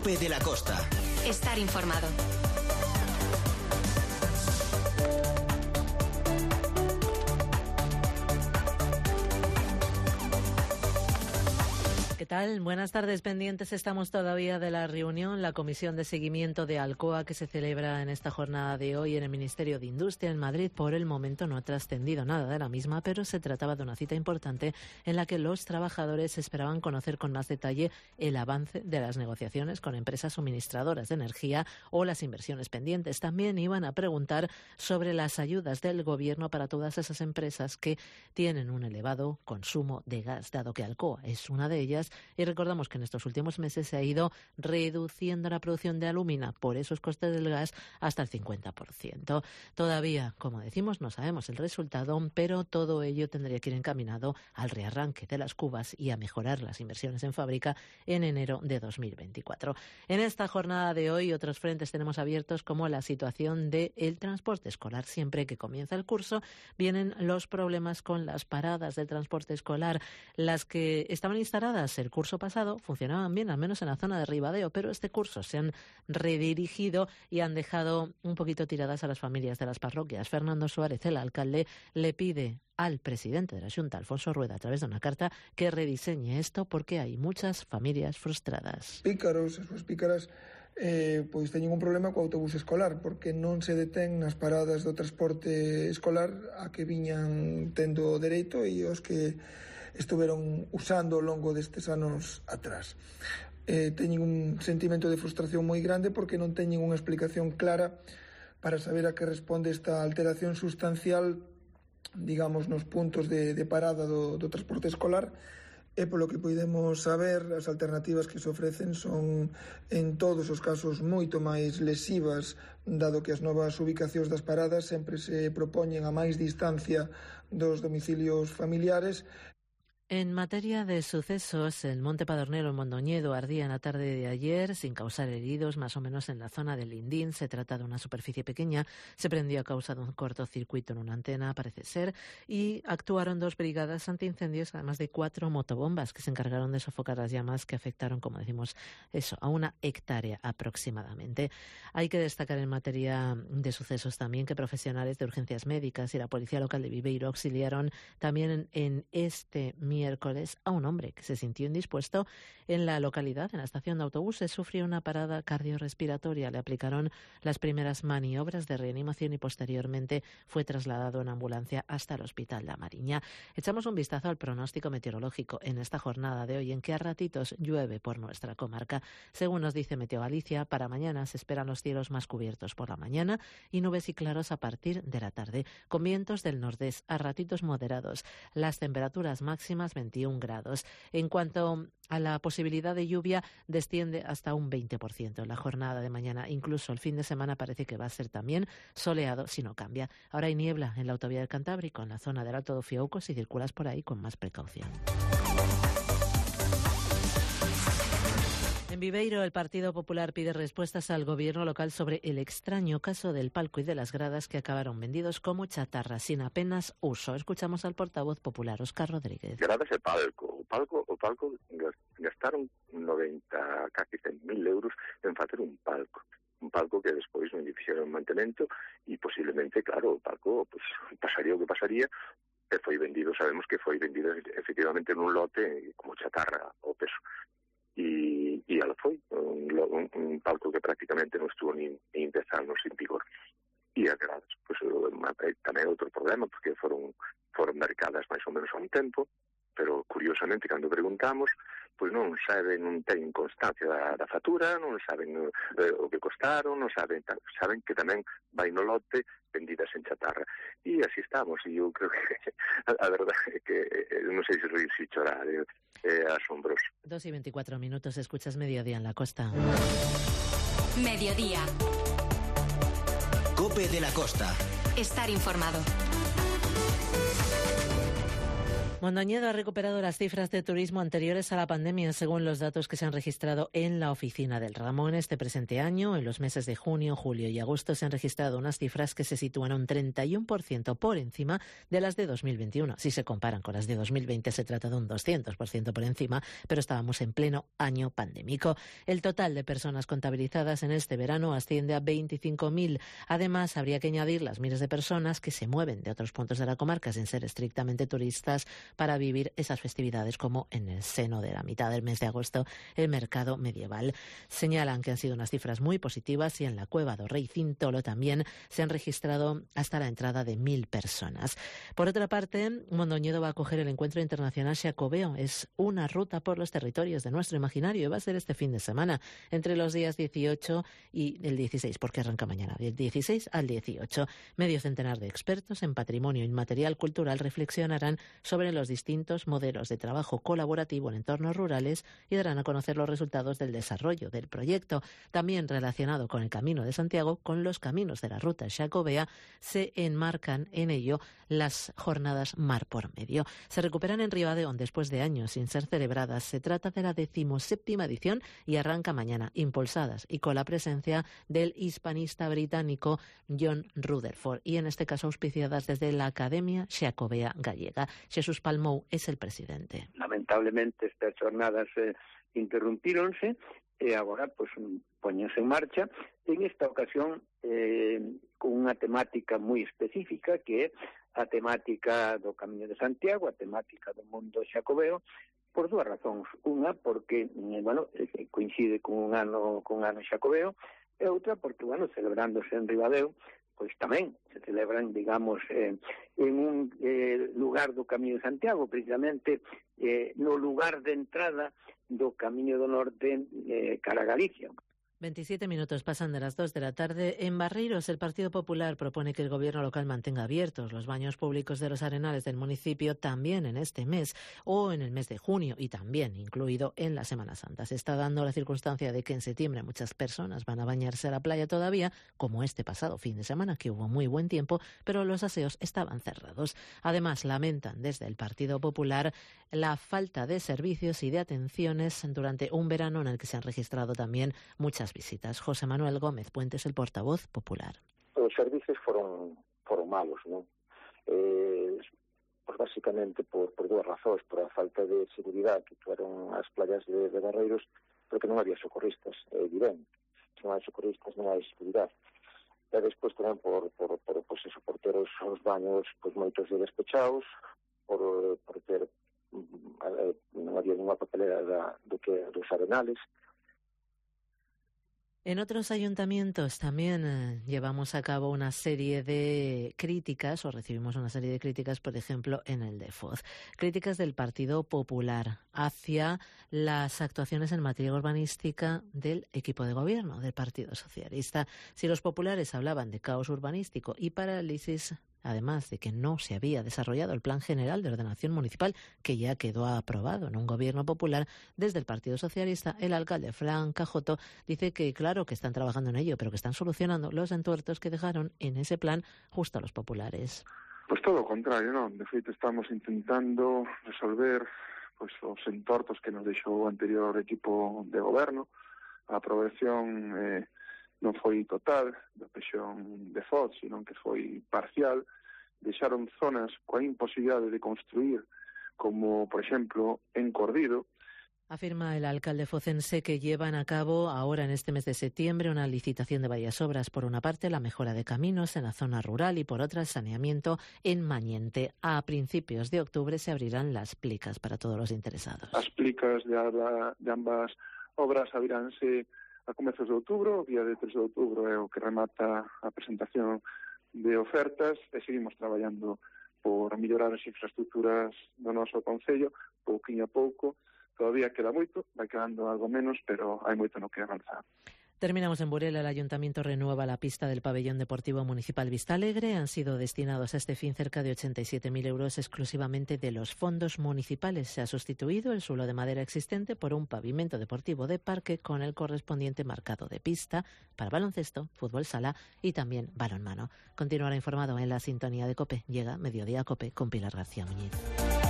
COPE de la Costa. Estar informado. ¿Qué tal? Buenas tardes, pendientes. Estamos todavía de la reunión, la comisión de seguimiento de Alcoa que se celebra en esta jornada de hoy en el Ministerio de Industria en Madrid. Por el momento no ha trascendido nada de la misma, pero se trataba de una cita importante en la que los trabajadores esperaban conocer con más detalle el avance de las negociaciones con empresas suministradoras de energía o las inversiones pendientes. También iban a preguntar sobre las ayudas del Gobierno para todas esas empresas que tienen un elevado consumo de gas, dado que Alcoa es una de ellas. Y recordamos que en estos últimos meses se ha ido reduciendo la producción de alúmina por esos costes del gas hasta el 50%. Todavía, como decimos, no sabemos el resultado, pero todo ello tendría que ir encaminado al rearranque de las cubas y a mejorar las inversiones en fábrica en enero de 2024. En esta jornada de hoy, otros frentes tenemos abiertos como la situación del transporte escolar. Siempre que comienza el curso, vienen los problemas con las paradas del transporte escolar. Las que estaban instaladas el curso pasado funcionaban bien, al menos en la zona de Ribadeo, pero este curso se han redirigido y han dejado un poquito tiradas a las familias de las parroquias. Fernando Suárez, el alcalde, le pide al presidente de la Xunta, Alfonso Rueda, a través de una carta, que rediseñe esto porque hay muchas familias frustradas. Pícaros, as súas pícaras, pois teñen un problema co autobús escolar porque non se detén nas paradas do transporte escolar a que viñan tendo dereito e os que estuveron usando ao longo destes anos atrás. Teñen un sentimento de frustración moi grande porque non teñen unha explicación clara para saber a que responde esta alteración sustancial, digamos, nos puntos de parada do transporte escolar. E polo que podemos saber, as alternativas que se ofrecen son, en todos os casos, moito máis lesivas, dado que as novas ubicacións das paradas sempre se propoñen a máis distancia dos domicilios familiares. En materia de sucesos, el Monte Padornero en Mondoñedo ardía en la tarde de ayer sin causar heridos, más o menos en la zona del Lindín. Se trata de una superficie pequeña, se prendió a causa de un cortocircuito en una antena, parece ser, y actuaron 2 brigadas antiincendios, además de 4 motobombas que se encargaron de sofocar las llamas que afectaron, como decimos, a 1 hectárea aproximadamente. Hay que destacar en materia de sucesos también que profesionales de urgencias médicas y la Policía Local de Viveiro auxiliaron también en este miércoles a un hombre que se sintió indispuesto en la localidad. En la estación de autobuses sufrió una parada cardiorrespiratoria. Le aplicaron las primeras maniobras de reanimación y posteriormente fue trasladado en ambulancia hasta el Hospital La Mariña. Echamos un vistazo al pronóstico meteorológico en esta jornada de hoy, en que a ratitos llueve por nuestra comarca. Según nos dice Meteo Galicia, para mañana se esperan los cielos más cubiertos por la mañana y nubes y claros a partir de la tarde, con vientos del nordés a ratitos moderados. Las temperaturas máximas 21 grados. En cuanto a la posibilidad de lluvia, desciende hasta un 20% en la jornada de mañana. Incluso el fin de semana parece que va a ser también soleado si no cambia. Ahora hay niebla en la autovía del Cantábrico, en la zona del Alto do Fiouco, si circulas por ahí con más precaución. En Viveiro, el Partido Popular pide respuestas al gobierno local sobre el extraño caso del palco y de las gradas que acabaron vendidos como chatarra, sin apenas uso. Escuchamos al portavoz popular, Óscar Rodríguez. Gradas e palco. O palco gastaron 90, casi 100.000 euros en facer un palco que despois non lle fixeron mantemento e posiblemente, claro, o palco pues, pasaría o que pasaría, e foi vendido, sabemos que foi vendido efectivamente nun lote como chatarra ao peso. E ela foi un palco que prácticamente non estuvo ni 10 anos en vigor. E as gradas, pues, tamén outro problema, porque foron mercadas máis ou menos a un tempo, pero curiosamente, cando preguntamos, pois non saben, non teñen constancia da factura, non saben o que costaron, non saben que tamén vai no lote vendidas en chatarra. E así estamos, e eu creo que a verdade é que non sei se reír, se chorar, é asombroso. 2:24 minutos, escuchas Mediodía en la Costa. Mediodía. COPE de la Costa. Estar informado. Mondoñedo ha recuperado las cifras de turismo anteriores a la pandemia, según los datos que se han registrado en la oficina del ramo. En este presente año, en los meses de junio, julio y agosto, se han registrado unas cifras que se sitúan un 31% por encima de las de 2021. Si se comparan con las de 2020, se trata de un 200% por encima, pero estábamos en pleno año pandémico. El total de personas contabilizadas en este verano asciende a 25.000. Además, habría que añadir las miles de personas que se mueven de otros puntos de la comarca sin ser estrictamente turistas para vivir esas festividades, como en el seno de la mitad del mes de agosto el mercado medieval. Señalan que han sido unas cifras muy positivas y en la Cueva do Rei Cintolo también se han registrado hasta la entrada de 1.000 personas. Por otra parte, Mondoñedo va a acoger el Encuentro Internacional Xacobeo. Es una ruta por los territorios de nuestro imaginario y va a ser este fin de semana, entre los días 18 y el 16, porque arranca mañana, del 16 al 18. Medio centenar de expertos en patrimonio inmaterial cultural reflexionarán sobre los distintos modelos de trabajo colaborativo en entornos rurales y darán a conocer los resultados del desarrollo del proyecto. También relacionado con el Camino de Santiago, con los caminos de la ruta Xacobea, se enmarcan en ello las jornadas Mar por Medio. Se recuperan en Ribadeón después de años sin ser celebradas. Se trata de la 17ª edición y arranca mañana, impulsadas y con la presencia del hispanista británico John Rutherford y en este caso auspiciadas desde la Academia Xacobea Gallega. Jesús Palmou es el presidente. Lamentablemente estas jornadas interrumpíronse e agora poñense en marcha, en esta ocasión con unha temática moi específica, que é a temática do Camiño de Santiago, a temática do mundo xacobeo, por dúas razóns. Unha, porque coincide con un ano xacobeo, e outra porque, celebrándose en Ribadeo, pois tamén se celebran, digamos, en un lugar do Camiño de Santiago, precisamente no lugar de entrada do Camiño do Norte cara a Galicia. 27 minutos pasan de las 2 de la tarde. En Barreiros, el Partido Popular propone que el gobierno local mantenga abiertos los baños públicos de los arenales del municipio también en este mes o en el mes de junio y también incluido en la Semana Santa. Se está dando la circunstancia de que en septiembre muchas personas van a bañarse a la playa todavía, como este pasado fin de semana, que hubo muy buen tiempo, pero los aseos estaban cerrados. Además, lamentan desde el Partido Popular la falta de servicios y de atenciones durante un verano en el que se han registrado también muchas visitas. José Manuel Gómez Puentes, el portavoz popular. Os servicios foron malos, non? Pues básicamente por dúas razóns, por a falta de seguridade que tuveron as playas de Barreiros, porque non había socorristas, é evidente. Se non hai socorristas non hai seguridade. E despois tamén por ter os baños moitos de despechados, por ter non había ninguna papelera dos arenales. En otros ayuntamientos también llevamos a cabo una serie de críticas, o recibimos una serie de críticas, por ejemplo, en el de Foz. Críticas del Partido Popular hacia las actuaciones en materia urbanística del equipo de gobierno del Partido Socialista. Si los populares hablaban de caos urbanístico y parálisis, además de que no se había desarrollado el Plan General de Ordenación Municipal, que ya quedó aprobado en un gobierno popular, desde el Partido Socialista, el alcalde Fran Cajoto dice que claro que están trabajando en ello, pero que están solucionando los entuertos que dejaron en ese plan justo a los populares. Pues todo o contrario, non? De feito, estamos intentando resolver os entortos que nos deixou o anterior equipo de goberno. A aprobación non foi total da pexón de Foz, sino que foi parcial. Deixaron zonas coa imposibilidade de construir, como, por exemplo, en Cordido. Afirma el alcalde focense que llevan a cabo ahora en este mes de septiembre una licitación de varias obras. Por una parte, la mejora de caminos en la zona rural y por otra, el saneamiento en Mañente. A principios de octubre se abrirán las plicas para todos los interesados. As plicas de ambas obras abriránse a comezos de outubro, o día de 3 de outubro é o que remata a presentación de ofertas e seguimos traballando por mellorar as infraestructuras do noso concello, pouquinho a pouco. Todavía queda moito, vai quedando algo menos, pero hai moito no que avanzar. Terminamos en Burela. El Ayuntamiento renueva la pista del Pabellón Deportivo Municipal Vista Alegre. Han sido destinados a este fin cerca de 87.000 euros exclusivamente de los fondos municipales. Se ha sustituido el suelo de madera existente por un pavimento deportivo de parque con el correspondiente marcado de pista para baloncesto, fútbol sala y también balonmano. Continuará informado en la sintonía de COPE. Llega Mediodía COPE con Pilar García Muñiz.